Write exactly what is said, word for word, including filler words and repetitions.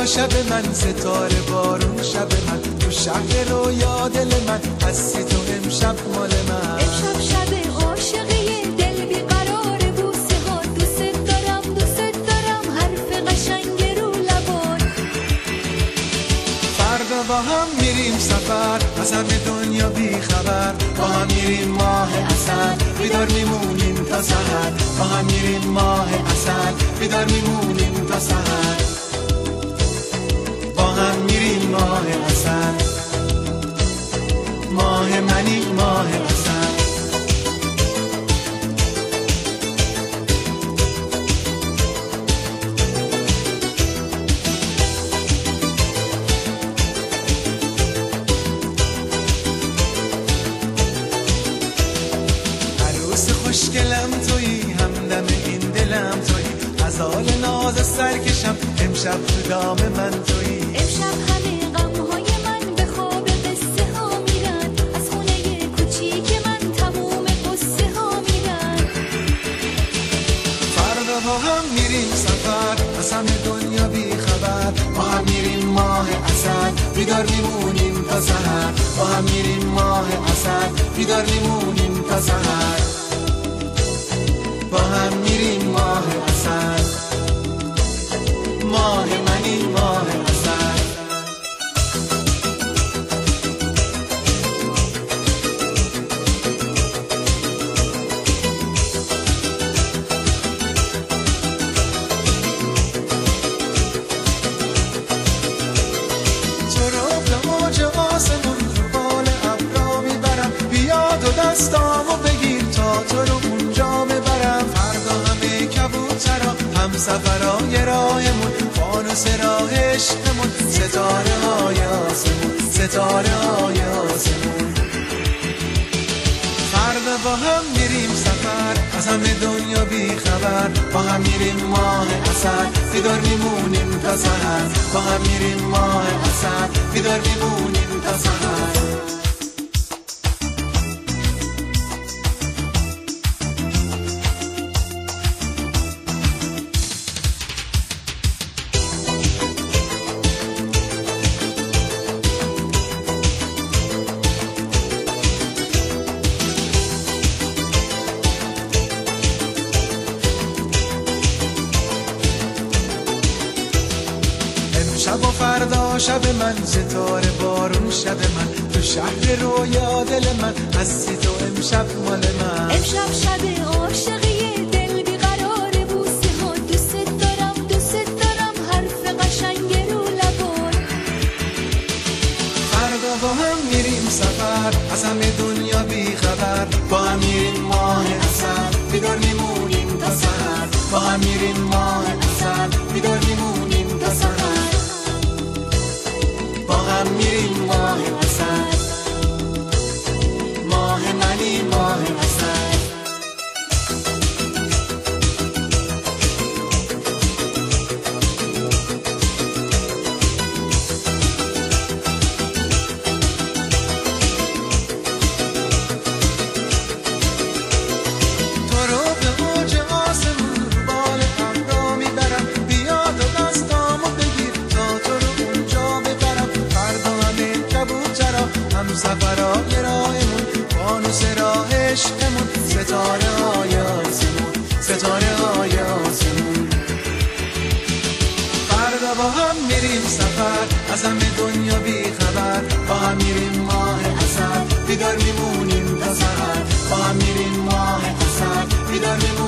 فردا شب من، ستاره بارون شب من، تو شهر رویا دل من هستی تو امشب مال من. امشب شب عاشقی دل بیقراره، بوسه ها دوست دارم دوست دارم، حرف قشنگ رو لبان. فردا با هم میریم سفر، از همه دنیا بی خبر، با هم میریم ماه عسل، بیدار میمونیم تا سحر. با هم میریم ماه عسل، بیدار میمونیم تا سحر. با هم میریم ماه عسل، ماه منی ماه عسل. عروس خوشگلم تویی، همدم این دلم تویی، غزال ناز سرکشم امشب تو دام من تویی. امشب همه غمهای من به خواب قصه ها میرن، از خونه کوچیک من تموم قصه ها میرن. فردا با هم میریم سفر، از همه دنیا بی خبر، با هم میریم ماه عسل، بیدار میمونیم تا سحر. با هم میریم ماه عسل، بیدار میمونیم تا سحر. با هم میریم ماه عسل، ماه منی ماه عسل. تو رو به موج آسمون رو بال ابرا میبرم، بیا دو دستامو بگیر تا تو رو اونجا ببرم. فردا همه کبوترا هم سفرای راهمون، فانوس راه عشقمون، ستاره های آسمون، ستاره های آسمون. فردا با هم میریم سفر، از همه دنیا بی خبر، با هم میریم ماه عسل، بیدار میمونیم تا سحر. با هم میریم ماه عسل، بیدار میمونیم تا سحر. شب و فردا شب من، ستاره بارون شب من، تو شهر رویا دل من هستی تو امشب مال من. امشب شب عاشقی دل بیقراره، بوسه ها دوست دارم دوست دارم، حرف قشنگ رو لبان. فردا با هم میریم سفر، از همه دنیا بی خبر، با هم میریم ماه عسل، بیدار میمونیم تا سحر. با هم میریم ماه عسل، بیدار میمونیم تا سحر. با هم میریم ماه عسل، ماه منی ماه عسل. تو رو به موج آسمون رو بال ابرا میبرم، بیا دو دستامو بگیر تا تو رو اونجا ببرم. فردا همه کبوترا هم سفرهای راهمون، فانوس راه عشقمون، ستاره های آسمون، ستاره های آسمون. فردا با هم میریم سفر، از همه دنیا بی خبر، با هم میریم ماه عسل، بیدار میمونیم تا سحر. با هم میریم ماه عسل، بیدار میمونیم